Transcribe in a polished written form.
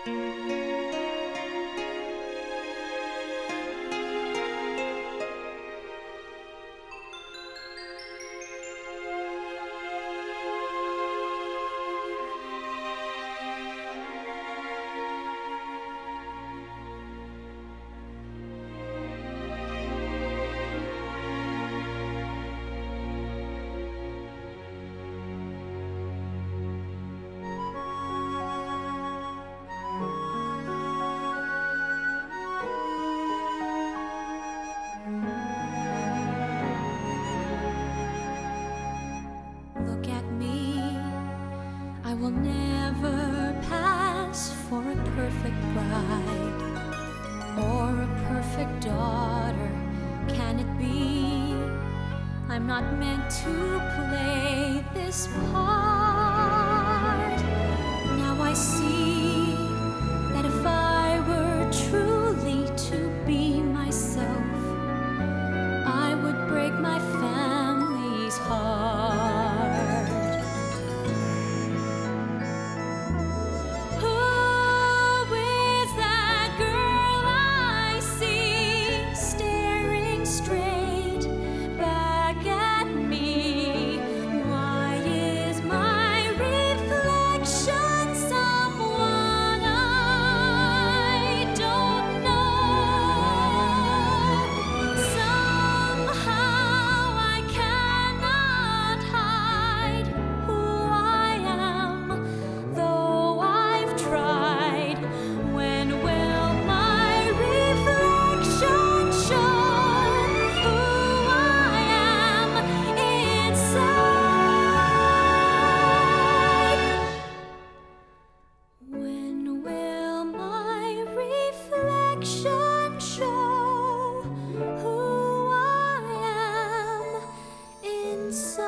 Look at me, I will never pass for a perfect bride or a perfect daughter. Can it be? I'm not meant to play this part. Now I see that if I were truly to be myself, I would break my family's heart. Show who I am inside.